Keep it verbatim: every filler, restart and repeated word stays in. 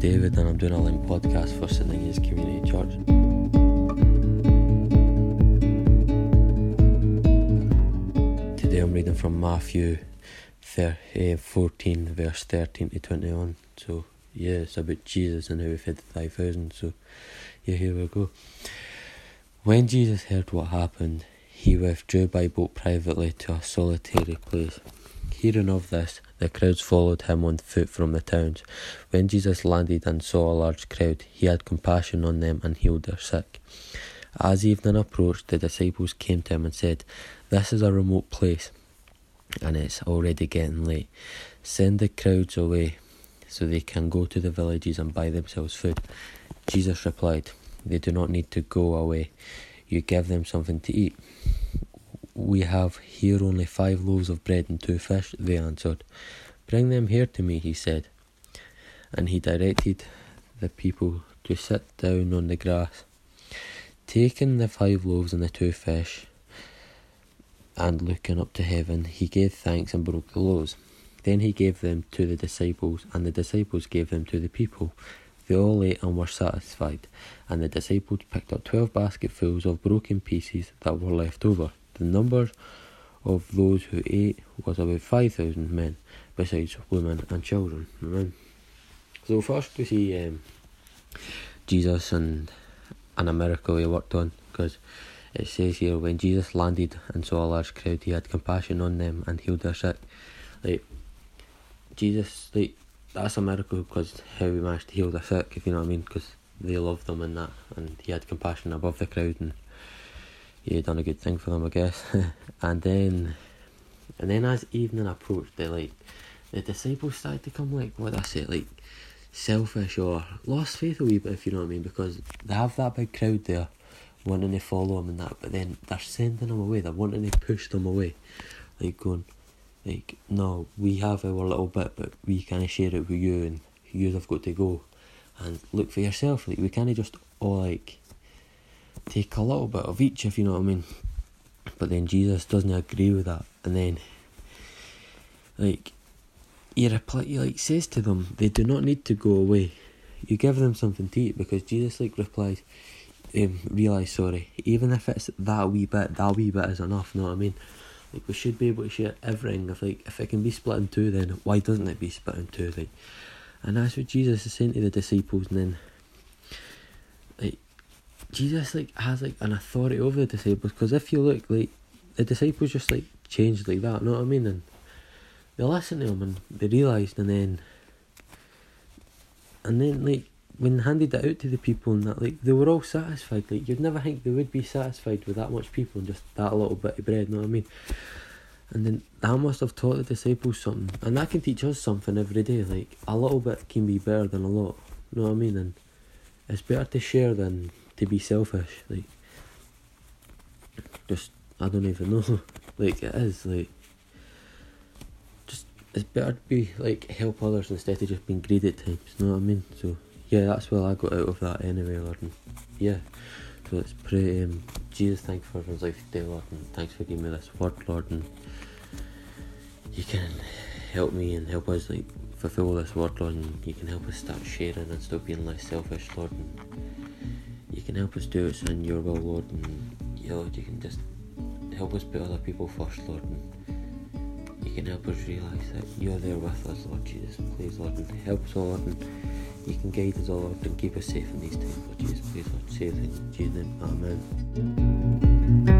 David, and I'm doing a link podcast for St Ninians Community Church. Today I'm reading from Matthew fourteen, verse thirteen to twenty-one. So yeah, it's about Jesus and how he fed the five thousand. So yeah, here we go. When Jesus heard what happened, he withdrew by boat privately to a solitary place. Hearing of this, the crowds followed him on foot from the towns. When Jesus landed and saw a large crowd, he had compassion on them and healed their sick. As evening approached, the disciples came to him and said, "This is a remote place, and it's already getting late. Send the crowds away so they can go to the villages and buy themselves food." Jesus replied, "They do not need to go away. You give them something to eat." "We have here only five loaves of bread and two fish," they answered. "Bring them here to me," he said. And he directed the people to sit down on the grass. Taking the five loaves and the two fish, and looking up to heaven, he gave thanks and broke the loaves. Then he gave them to the disciples, and the disciples gave them to the people. They all ate and were satisfied, and the disciples picked up twelve basketfuls of broken pieces that were left over. The number of those who ate was about five thousand men, besides women and children. Amen. So first we see um, Jesus and, and a miracle he worked on, because it says here, when Jesus landed and saw a large crowd, he had compassion on them and healed their sick. Like, Jesus, like, that's a miracle, because how he managed to heal their sick, if you know what I mean, because they loved them and that, and he had compassion above the crowd, and he had done a good thing for them, I guess. and then, and then as evening approached, they like the disciples started to come, like, what did I say, like selfish or lost faith a wee bit, if you know what I mean, because they have that big crowd there wanting to follow him and that, but then they're sending them away. They're wanting to push them away, like going, like, no, we have our little bit, but we can't share it with you, and you have got to go and look for yourself. Like, we can't just all like take a little bit of each, if you know what I mean. But then Jesus doesn't agree with that, and then like he reply, he like says to them, they do not need to go away. You give them something to eat, because Jesus like replies, um, realise, sorry, even if it's that wee bit, that wee bit is enough. You know what I mean? Like, we should be able to share everything. If like if it can be split in two, then why doesn't it be split in two? Like, and that's what Jesus is saying to the disciples. And then like Jesus like has like an authority over the disciples, because if you look, like, the disciples just like changed like that, you know what I mean? And they listened to him and they realised, and then and then like when they handed it out to the people and that, like, they were all satisfied. Like, you'd never think they would be satisfied with that much people and just that little bit of bread, you know what I mean? And then that must have taught the disciples something, and that can teach us something every day. Like, a little bit can be better than a lot, you know what I mean? And it's better to share than to be selfish. Like, just, I don't even know. Like, it is, like, just, it's better to be, like, help others instead of just being greedy at times, you know what I mean? So, yeah, that's what I got out of that anyway, Lord. And yeah, so let's pray. Um, Jesus, thanks for everyone's life today, Lord, and thanks for giving me this word, Lord, and you can help me and help us, like, fulfill this word, Lord, and you can help us start sharing and stop being less selfish, Lord, and you can help us do it in your will, Lord, and yeah, Lord, you can just help us put other people first, Lord, and you can help us realise that you're there with us, Lord Jesus, please, Lord, and help us all, Lord, and you can guide us all, Lord, and keep us safe in these times, Lord Jesus, please, Lord, save in Jesus' name, amen.